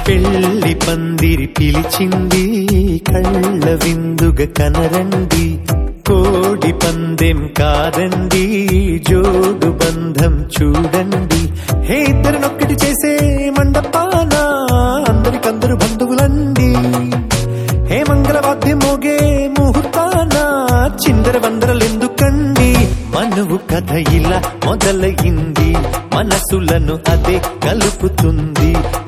పెళ్లి పందిరి పిలిచింది కళ్ళ విందుగా కనరండి కోడి పందెం కాదండి జోడు బంధం చూడండి హే ఇద్దరినొక్కటి చేసే మండపాన అందరికందరు బంధువులండి హే మంగళవాద్యం మోగే ముహూర్తాన చిందర వందరలెందుకండి మనువు కథ ఇలా మొదలయింది మనసులను అదే కలుపుతుంది